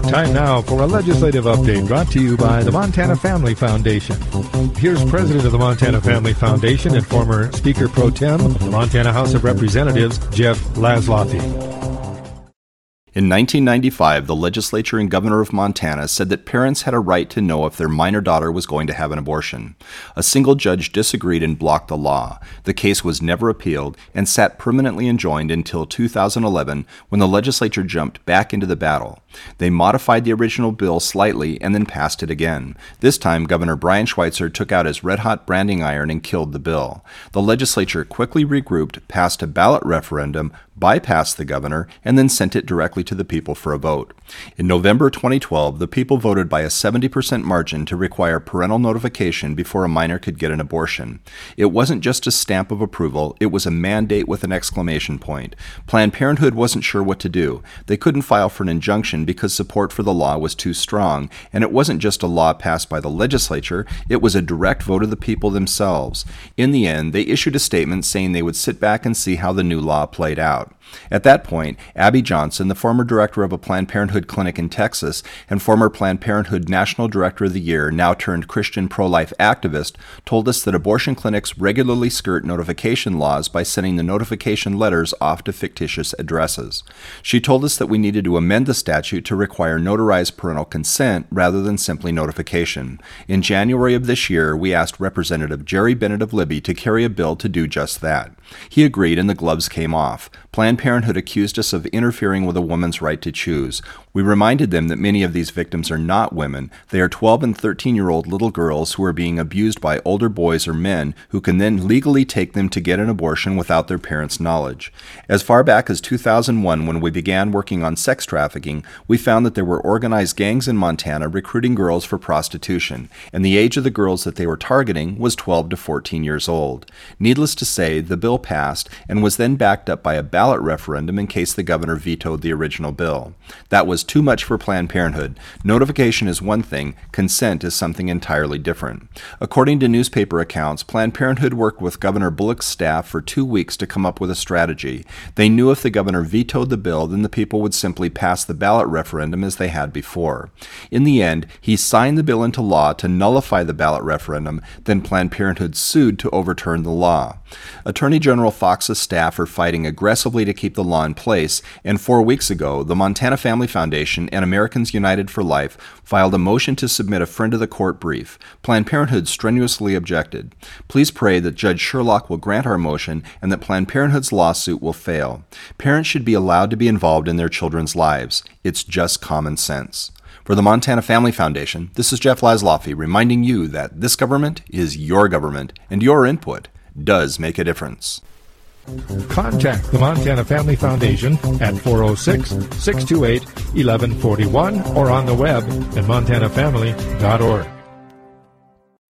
Time now for a legislative update brought to you by the Montana Family Foundation. Here's President of the Montana Family Foundation and former Speaker Pro Tem of the Montana House of Representatives, Jeff Laszloffy. In 1995, the legislature and governor of Montana said that parents had a right to know if their minor daughter was going to have an abortion. A single judge disagreed and blocked the law. The case was never appealed and sat permanently enjoined until 2011 when the legislature jumped back into the battle. They modified the original bill slightly and then passed it again. This time, Governor Brian Schweitzer took out his red-hot branding iron and killed the bill. The legislature quickly regrouped, passed a ballot referendum, bypassed the governor, and then sent it directly to the people for a vote. In November 2012, the people voted by a 70% margin to require parental notification before a minor could get an abortion. It wasn't just a stamp of approval, it was a mandate with an exclamation point. Planned Parenthood wasn't sure what to do. They couldn't file for an injunction because support for the law was too strong, and it wasn't just a law passed by the legislature, it was a direct vote of the people themselves. In the end, they issued a statement saying they would sit back and see how the new law played out. At that point, Abby Johnson, the former director of a Planned Parenthood clinic in Texas and former Planned Parenthood National Director of the Year, now turned Christian pro-life activist, told us that abortion clinics regularly skirt notification laws by sending the notification letters off to fictitious addresses. She told us that we needed to amend the statute to require notarized parental consent rather than simply notification. In January of this year, we asked Representative Jerry Bennett of Libby to carry a bill to do just that. He agreed and the gloves came off. Planned Parenthood accused us of interfering with a woman's right to choose. We reminded them that many of these victims are not women. They are 12 and 13-year-old little girls who are being abused by older boys or men who can then legally take them to get an abortion without their parents' knowledge. As far back as 2001, when we began working on sex trafficking, we found that there were organized gangs in Montana recruiting girls for prostitution, and the age of the girls that they were targeting was 12 to 14 years old. Needless to say, the bill passed and was then backed up by a ballot referendum in case the governor vetoed the original bill. That was too much for Planned Parenthood. Notification is one thing, consent is something entirely different. According to newspaper accounts, Planned Parenthood worked with Governor Bullock's staff for 2 weeks to come up with a strategy. They knew if the governor vetoed the bill, then the people would simply pass the ballot referendum as they had before. In the end, he signed the bill into law to nullify the ballot referendum, then Planned Parenthood sued to overturn the law. Attorney General Fox's staff are fighting aggressively to keep the law in place, and 4 weeks ago, the Montana Family Foundation and Americans United for Life filed a motion to submit a friend of the court brief. Planned Parenthood strenuously objected. Please pray that Judge Sherlock will grant our motion and that Planned Parenthood's lawsuit will fail. Parents should be allowed to be involved in their children's lives. It's just common sense. For the Montana Family Foundation, this is Jeff Laszloffy reminding you that this government is your government and your input does make a difference. Contact the Montana Family Foundation at 406-628-1141 or on the web at montanafamily.org.